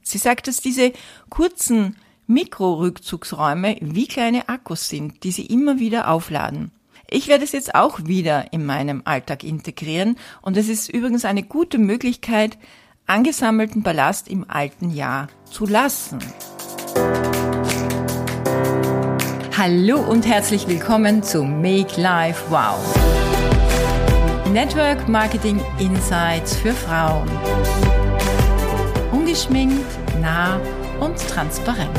Sie sagt, dass diese kurzen Mikrorückzugsräume wie kleine Akkus sind, die sie immer wieder aufladen. Ich werde es jetzt auch wieder in meinem Alltag integrieren und es ist übrigens eine gute Möglichkeit, angesammelten Ballast im alten Jahr zu lassen. Hallo und herzlich willkommen zu Make Life Wow. Network Marketing Insights für Frauen. Ungeschminkt, nah und transparent.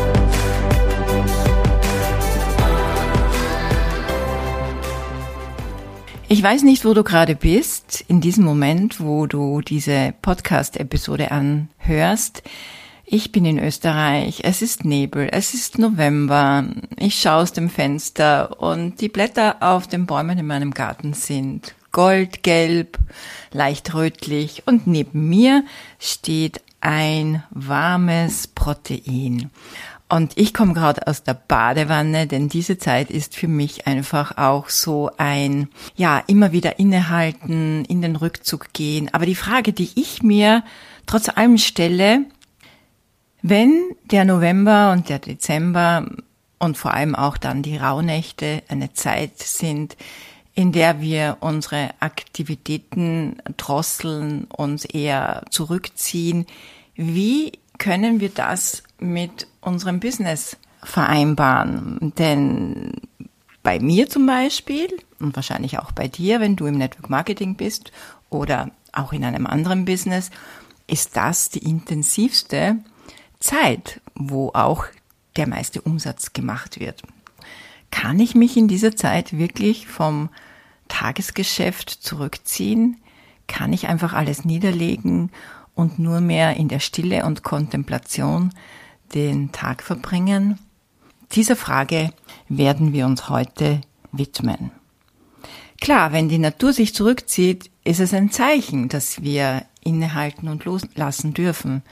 Ich weiß nicht, wo du gerade bist, in diesem Moment, wo du diese Podcast-Episode anhörst. Ich bin in Österreich, es ist Nebel, es ist November, ich schaue aus dem Fenster und die Blätter auf den Bäumen in meinem Garten sind goldgelb, leicht rötlich und neben mir steht ein warmes Protein. Und ich komme gerade aus der Badewanne, denn diese Zeit ist für mich einfach auch so ein, immer wieder innehalten, in den Rückzug gehen. Aber die Frage, die ich mir trotz allem stelle, wenn der November und der Dezember und vor allem auch dann die Rauhnächte eine Zeit sind, in der wir unsere Aktivitäten drosseln, uns eher zurückziehen, wie können wir das mit unserem Business vereinbaren? Denn bei mir zum Beispiel und wahrscheinlich auch bei dir, wenn du im Network Marketing bist oder auch in einem anderen Business, ist das die intensivste Zeit, wo auch der meiste Umsatz gemacht wird. Kann ich mich in dieser Zeit wirklich vom Tagesgeschäft zurückziehen? Kann ich einfach alles niederlegen und nur mehr in der Stille und Kontemplation den Tag verbringen? Dieser Frage werden wir uns heute widmen. Klar, wenn die Natur sich zurückzieht, ist es ein Zeichen, dass wir innehalten und loslassen dürfen.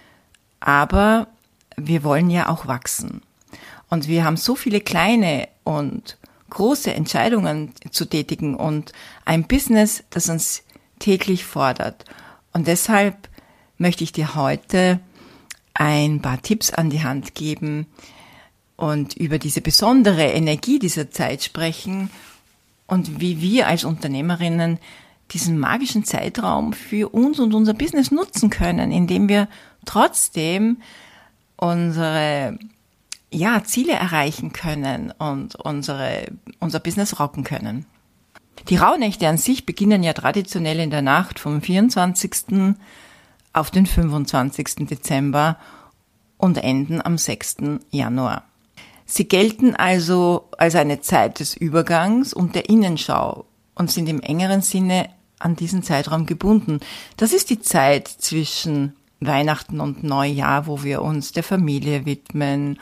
Aber wir wollen ja auch wachsen. Und wir haben so viele kleine und große Entscheidungen zu tätigen und ein Business, das uns täglich fordert. Und deshalb möchte ich dir heute ein paar Tipps an die Hand geben und über diese besondere Energie dieser Zeit sprechen und wie wir als Unternehmerinnen diesen magischen Zeitraum für uns und unser Business nutzen können, indem wir trotzdem unsere Ziele erreichen können und unser Business rocken können. Die Rauhnächte an sich beginnen ja traditionell in der Nacht vom 24. auf den 25. Dezember und enden am 6. Januar. Sie gelten also als eine Zeit des Übergangs und der Innenschau und sind im engeren Sinne an diesen Zeitraum gebunden. Das ist die Zeit zwischen Weihnachten und Neujahr, wo wir uns der Familie widmen,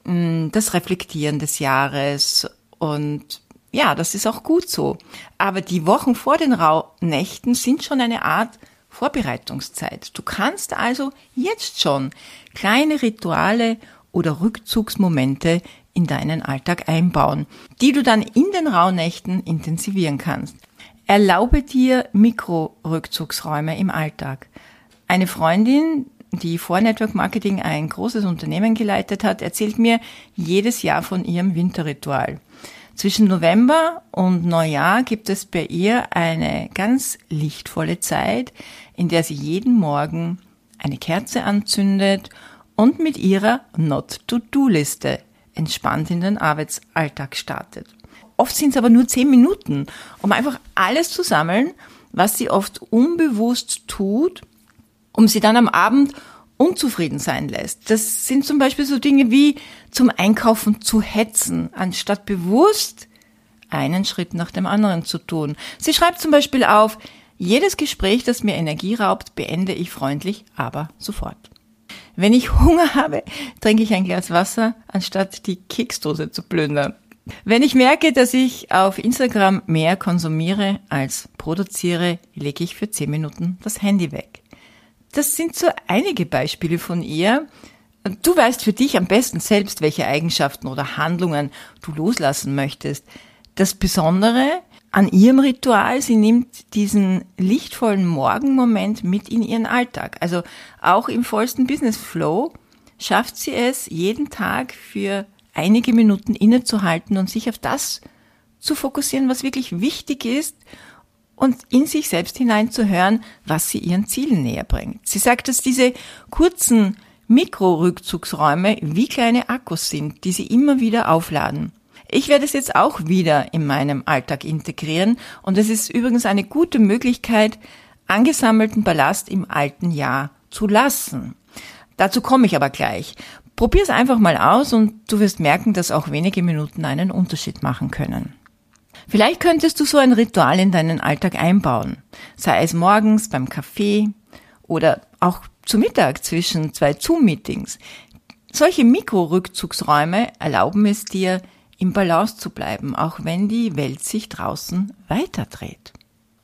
das Reflektieren des Jahres und das ist auch gut so. Aber die Wochen vor den Rauhnächten sind schon eine Art Vorbereitungszeit. Du kannst also jetzt schon kleine Rituale oder Rückzugsmomente in deinen Alltag einbauen, die du dann in den Rauhnächten intensivieren kannst. Erlaube dir Mikro-Rückzugsräume im Alltag. Eine Freundin, die vor Network Marketing ein großes Unternehmen geleitet hat, erzählt mir jedes Jahr von ihrem Winterritual. Zwischen November und Neujahr gibt es bei ihr eine ganz lichtvolle Zeit, in der sie jeden Morgen eine Kerze anzündet und mit ihrer Not-to-Do-Liste entspannt in den Arbeitsalltag startet. Oft sind es aber nur 10 Minuten, um einfach alles zu sammeln, was sie oft unbewusst tut, um sie dann am Abend unzufrieden sein lässt. Das sind zum Beispiel so Dinge wie zum Einkaufen zu hetzen, anstatt bewusst einen Schritt nach dem anderen zu tun. Sie schreibt zum Beispiel auf: Jedes Gespräch, das mir Energie raubt, beende ich freundlich, aber sofort. Wenn ich Hunger habe, trinke ich ein Glas Wasser, anstatt die Keksdose zu plündern. Wenn ich merke, dass ich auf Instagram mehr konsumiere als produziere, lege ich für 10 Minuten das Handy weg. Das sind so einige Beispiele von ihr. Du weißt für dich am besten selbst, welche Eigenschaften oder Handlungen du loslassen möchtest. Das Besondere an ihrem Ritual. Sie nimmt diesen lichtvollen Morgenmoment mit in ihren Alltag. Also auch im vollsten Business Flow schafft sie es, jeden Tag für einige Minuten innezuhalten und sich auf das zu fokussieren, was wirklich wichtig ist und in sich selbst hineinzuhören, was sie ihren Zielen näher bringt. Sie sagt, dass diese kurzen Mikrorückzugsräume wie kleine Akkus sind, die sie immer wieder aufladen. Ich werde es jetzt auch wieder in meinem Alltag integrieren und es ist übrigens eine gute Möglichkeit, angesammelten Ballast im alten Jahr zu lassen. Dazu komme ich aber gleich. Probier es einfach mal aus und du wirst merken, dass auch wenige Minuten einen Unterschied machen können. Vielleicht könntest du so ein Ritual in deinen Alltag einbauen, sei es morgens beim Kaffee oder auch zu Mittag zwischen 2 Zoom-Meetings. Solche Mikrorückzugsräume erlauben es dir, im Balance zu bleiben, auch wenn die Welt sich draußen weiterdreht.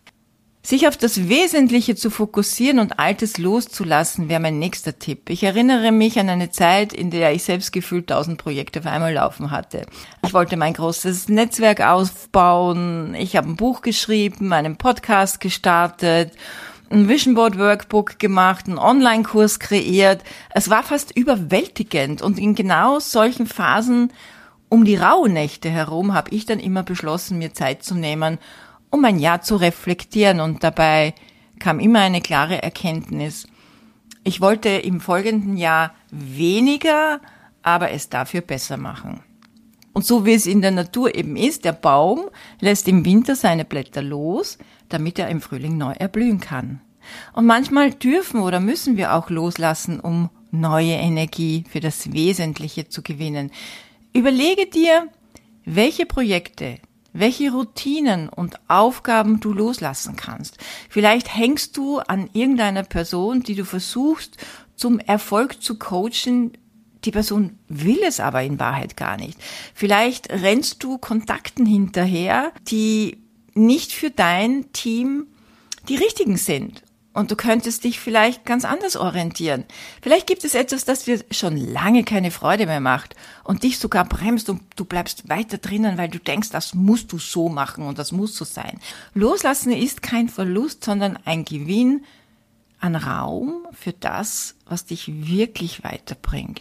Sich auf das Wesentliche zu fokussieren und Altes loszulassen, wäre mein nächster Tipp. Ich erinnere mich an eine Zeit, in der ich selbst gefühlt 1000 Projekte auf einmal laufen hatte. Ich wollte mein großes Netzwerk aufbauen, ich habe ein Buch geschrieben, einen Podcast gestartet, ein Vision Board Workbook gemacht, einen Online-Kurs kreiert. Es war fast überwältigend und in genau solchen Phasen um die Rauhnächte herum habe ich dann immer beschlossen, mir Zeit zu nehmen, um ein Jahr zu reflektieren und dabei kam immer eine klare Erkenntnis. Ich wollte im folgenden Jahr weniger, aber es dafür besser machen. Und so wie es in der Natur eben ist, der Baum lässt im Winter seine Blätter los, damit er im Frühling neu erblühen kann. Und manchmal dürfen oder müssen wir auch loslassen, um neue Energie für das Wesentliche zu gewinnen. Überlege dir, welche Projekte, welche Routinen und Aufgaben du loslassen kannst. Vielleicht hängst du an irgendeiner Person, die du versuchst, zum Erfolg zu coachen. Die Person will es aber in Wahrheit gar nicht. Vielleicht rennst du Kontakten hinterher, die nicht für dein Team die richtigen sind. Und du könntest dich vielleicht ganz anders orientieren. Vielleicht gibt es etwas, das dir schon lange keine Freude mehr macht und dich sogar bremst und du bleibst weiter drinnen, weil du denkst, das musst du so machen und das muss so sein. Loslassen ist kein Verlust, sondern ein Gewinn an Raum für das, was dich wirklich weiterbringt.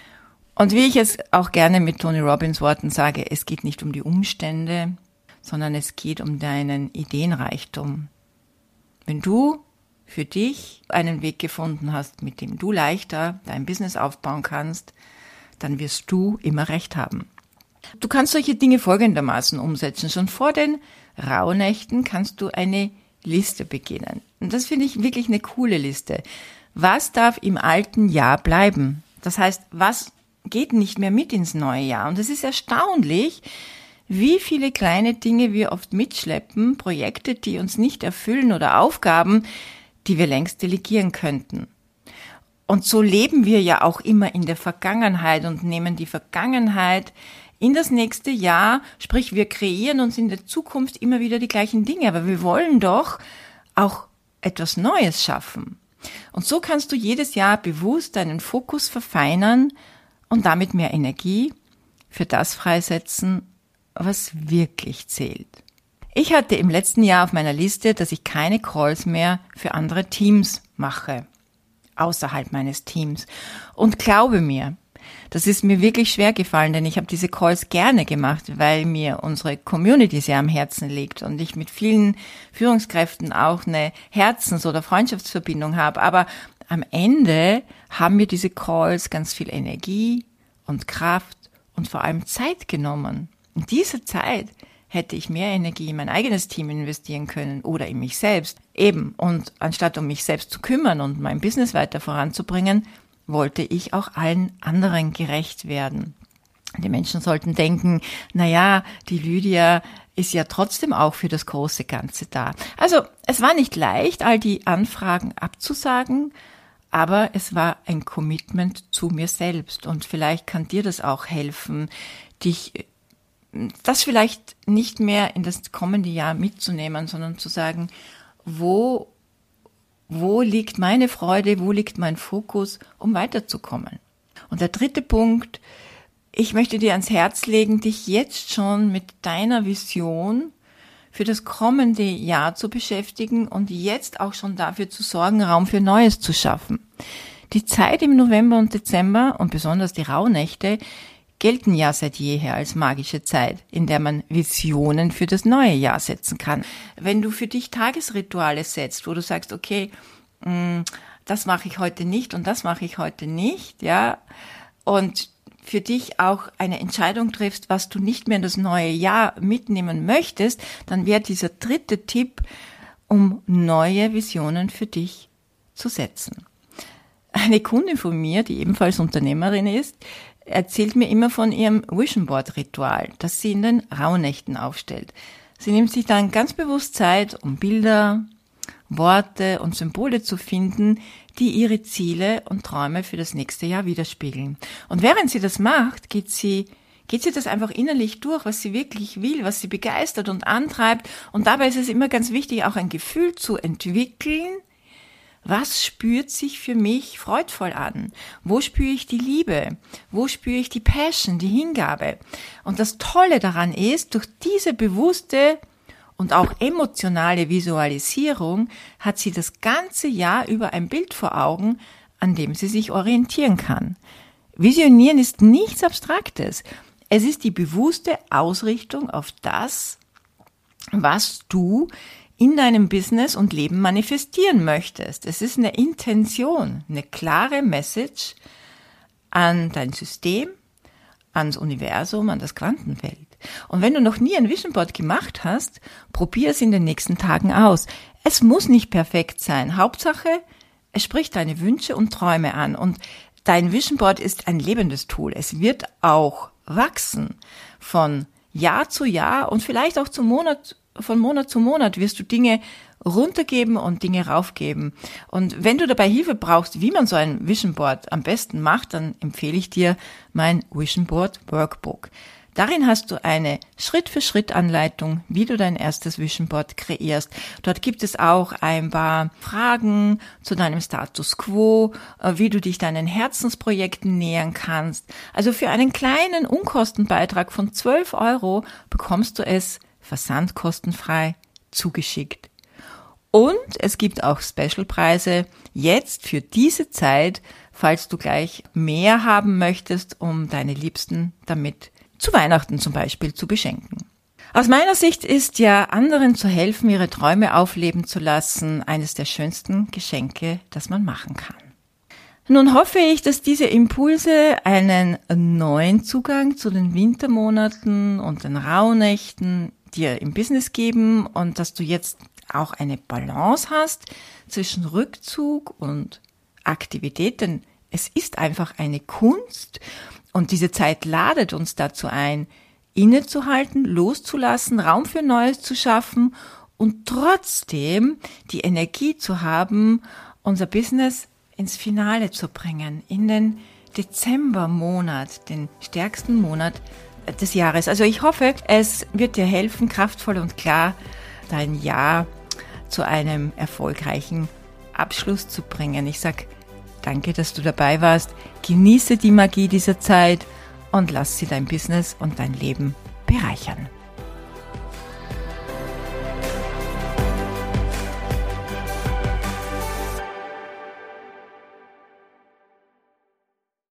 Und wie ich es auch gerne mit Tony Robbins Worten sage, es geht nicht um die Umstände, sondern es geht um deinen Ideenreichtum. Wenn du für dich einen Weg gefunden hast, mit dem du leichter dein Business aufbauen kannst, dann wirst du immer recht haben. Du kannst solche Dinge folgendermaßen umsetzen. Schon vor den Rauhnächten kannst du eine Liste beginnen. Und das finde ich wirklich eine coole Liste. Was darf im alten Jahr bleiben? Das heißt, was geht nicht mehr mit ins neue Jahr? Und es ist erstaunlich, wie viele kleine Dinge wir oft mitschleppen, Projekte, die uns nicht erfüllen oder Aufgaben, die wir längst delegieren könnten. Und so leben wir ja auch immer in der Vergangenheit und nehmen die Vergangenheit in das nächste Jahr, sprich wir kreieren uns in der Zukunft immer wieder die gleichen Dinge, aber wir wollen doch auch etwas Neues schaffen. Und so kannst du jedes Jahr bewusst deinen Fokus verfeinern und damit mehr Energie für das freisetzen, was wirklich zählt. Ich hatte im letzten Jahr auf meiner Liste, dass ich keine Calls mehr für andere Teams mache, außerhalb meines Teams. Und glaube mir, das ist mir wirklich schwer gefallen, denn ich habe diese Calls gerne gemacht, weil mir unsere Community sehr am Herzen liegt und ich mit vielen Führungskräften auch eine Herzens- oder Freundschaftsverbindung habe. Aber am Ende haben mir diese Calls ganz viel Energie und Kraft und vor allem Zeit genommen. In dieser Zeit hätte ich mehr Energie in mein eigenes Team investieren können oder in mich selbst. Eben, und anstatt um mich selbst zu kümmern und mein Business weiter voranzubringen, wollte ich auch allen anderen gerecht werden. Die Menschen sollten denken, naja, die Lydia ist ja trotzdem auch für das große Ganze da. Also es war nicht leicht, all die Anfragen abzusagen, aber es war ein Commitment zu mir selbst. Und vielleicht kann dir das auch helfen, dich das vielleicht nicht mehr in das kommende Jahr mitzunehmen, sondern zu sagen, wo liegt meine Freude, wo liegt mein Fokus, um weiterzukommen. Und der dritte Punkt, ich möchte dir ans Herz legen, dich jetzt schon mit deiner Vision für das kommende Jahr zu beschäftigen und jetzt auch schon dafür zu sorgen, Raum für Neues zu schaffen. Die Zeit im November und Dezember und besonders die Rauhnächte gelten ja seit jeher als magische Zeit, in der man Visionen für das neue Jahr setzen kann. Wenn du für dich Tagesrituale setzt, wo du sagst, okay, das mache ich heute nicht und das mache ich heute nicht, ja, und für dich auch eine Entscheidung triffst, was du nicht mehr in das neue Jahr mitnehmen möchtest, dann wäre dieser dritte Tipp, um neue Visionen für dich zu setzen. Eine Kundin von mir, die ebenfalls Unternehmerin ist, erzählt mir immer von ihrem Vision Board Ritual, das sie in den Rauhnächten aufstellt. Sie nimmt sich dann ganz bewusst Zeit, um Bilder, Worte und Symbole zu finden, die ihre Ziele und Träume für das nächste Jahr widerspiegeln. Und während sie das macht, geht sie das einfach innerlich durch, was sie wirklich will, was sie begeistert und antreibt. Und dabei ist es immer ganz wichtig, auch ein Gefühl zu entwickeln. Was spürt sich für mich freudvoll an? Wo spüre ich die Liebe? Wo spüre ich die Passion, die Hingabe? Und das Tolle daran ist, durch diese bewusste und auch emotionale Visualisierung hat sie das ganze Jahr über ein Bild vor Augen, an dem sie sich orientieren kann. Visionieren ist nichts Abstraktes. Es ist die bewusste Ausrichtung auf das, was du in deinem Business und Leben manifestieren möchtest. Es ist eine Intention, eine klare Message an dein System, ans Universum, an das Quantenfeld. Und wenn du noch nie ein Vision Board gemacht hast, probier es in den nächsten Tagen aus. Es muss nicht perfekt sein. Hauptsache, es spricht deine Wünsche und Träume an. Und dein Vision Board ist ein lebendes Tool. Es wird auch wachsen von Jahr zu Jahr und vielleicht auch von Monat zu Monat wirst du Dinge runtergeben und Dinge raufgeben. Und wenn du dabei Hilfe brauchst, wie man so ein Vision Board am besten macht, dann empfehle ich dir mein Vision Board Workbook. Darin hast du eine Schritt-für-Schritt-Anleitung, wie du dein erstes Vision Board kreierst. Dort gibt es auch ein paar Fragen zu deinem Status Quo, wie du dich deinen Herzensprojekten nähern kannst. Also für einen kleinen Unkostenbeitrag von 12 € bekommst du es versandkostenfrei zugeschickt. Und es gibt auch Specialpreise jetzt für diese Zeit, falls du gleich mehr haben möchtest, um deine Liebsten damit zu Weihnachten zum Beispiel zu beschenken. Aus meiner Sicht ist ja, anderen zu helfen, ihre Träume aufleben zu lassen, eines der schönsten Geschenke, das man machen kann. Nun hoffe ich, dass diese Impulse einen neuen Zugang zu den Wintermonaten und den Rauhnächten dir im Business geben und dass du jetzt auch eine Balance hast zwischen Rückzug und Aktivität, denn es ist einfach eine Kunst und diese Zeit ladet uns dazu ein, innezuhalten, loszulassen, Raum für Neues zu schaffen und trotzdem die Energie zu haben, unser Business ins Finale zu bringen, in den Dezembermonat, den stärksten Monat des Jahres. Also ich hoffe, es wird dir helfen, kraftvoll und klar dein Jahr zu einem erfolgreichen Abschluss zu bringen. Ich sag danke, dass du dabei warst. Genieße die Magie dieser Zeit und lass sie dein Business und dein Leben bereichern.